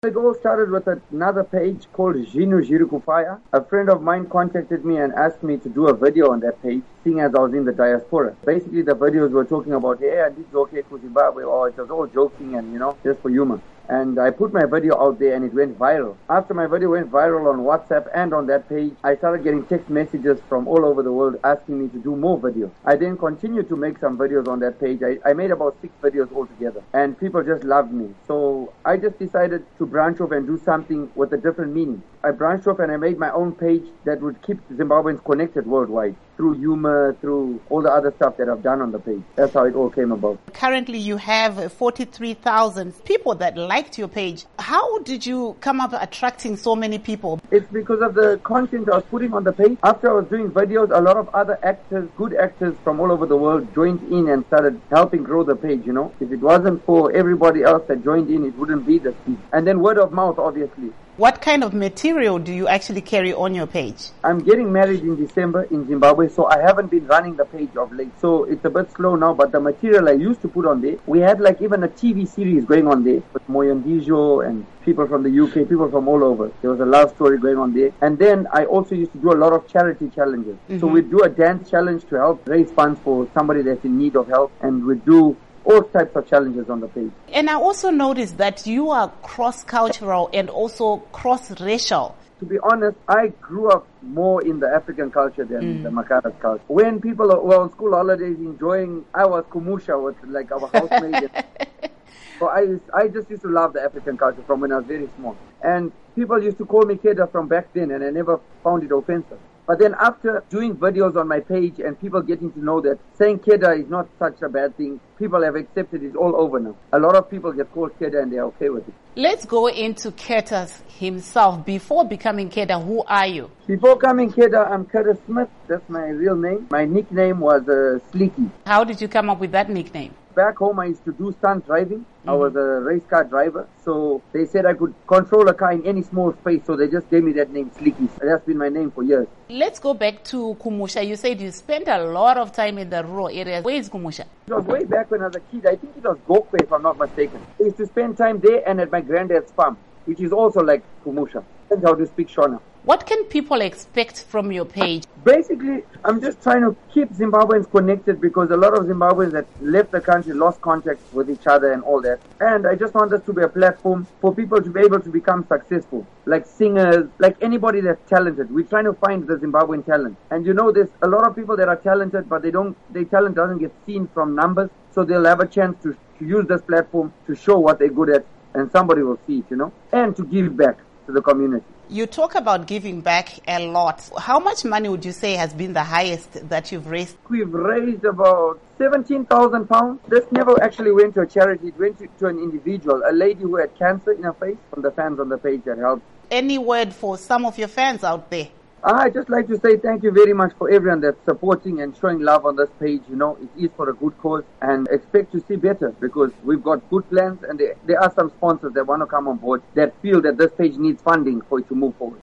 It all started with another page called Jinu Jirukufaya. A friend of mine contacted me and asked me to do a video on that page, seeing as I was in the diaspora. Basically, the videos were talking about, hey, I did okay to Zimbabwe, or it was all joking and, just for humor. And I put my video out there and it went viral. After my video went viral on WhatsApp and on that page, I started getting text messages from all over the world asking me to do more videos. I then continued to make some videos on that page. I made about 6 videos altogether and people just loved me. So I just decided to branch off and do something with a different meaning. I branched off and I made my own page that would keep Zimbabweans connected worldwide through humor, through all the other stuff that I've done on the page. That's how it all came about. Currently you have 43,000 people that liked your page. How did you come up attracting so many people? It's because of the content I was putting on the page. After I was doing videos, a lot of other actors, good actors from all over the world joined in and started helping grow the page, If it wasn't for everybody else that joined in, it wouldn't be this big. And then word of mouth, obviously. What kind of material do you actually carry on your page? I'm getting married in December in Zimbabwe, so I haven't been running the page of late. So it's a bit slow now, but the material I used to put on there, we had like even a TV series going on there with Moyondijo and people from the UK, people from all over. There was a love story going on there. And then I also used to do a lot of charity challenges. So we'd do a dance challenge to help raise funds for somebody that's in need of help, and we'd do all types of challenges on the page. And I also noticed that you are cross-cultural and also cross-racial. To be honest, I grew up more in the African culture than the Makara's culture. When people were on school holidays enjoying, I was kumusha with like our housemaid. So I just used to love the African culture from when I was very small. And people used to call me Keda from back then, and I never found it offensive. But then after doing videos on my page and people getting to know that saying Keda is not such a bad thing, people have accepted it all over now. A lot of people get called Keda and they're okay with it. Let's go into Keda himself. Before becoming Keda, who are you? Before coming Keda, I'm Keda Smith. That's my real name. My nickname was Sleeky. How did you come up with that nickname? Back home, I used to do stunt driving. I was a race car driver. So they said I could control a car in any small space. So they just gave me that name, Sleeky. That's been my name for years. Let's go back to Kumusha. You said you spent a lot of time in the rural areas. Where is Kumusha? It was way back when I was a kid. I think it was Gokwe, if I'm not mistaken. I used to spend time there and at my granddad's farm, which is also like Kumusha. That's how to speak Shona. What can people expect from your page? Basically, I'm just trying to keep Zimbabweans connected because a lot of Zimbabweans that left the country lost contact with each other and all that. And I just want this to be a platform for people to be able to become successful. Like singers, like anybody that's talented. We're trying to find the Zimbabwean talent. And there's a lot of people that are talented, but their talent doesn't get seen from numbers. So they'll have a chance to use this platform to show what they're good at, and somebody will see it, and to give back to the community. You talk about giving back a lot. How much money would you say has been the highest that you've raised? We've raised about 17,000 pounds. This never actually went to a charity. It went to an individual, a lady who had cancer in her face, from the fans on the page that helped. Any word for some of your fans out there? I'd just like to say thank you very much for everyone that's supporting and showing love on this page. It is for a good cause, and expect to see better because we've got good plans, and there are some sponsors that want to come on board that feel that this page needs funding for it to move forward.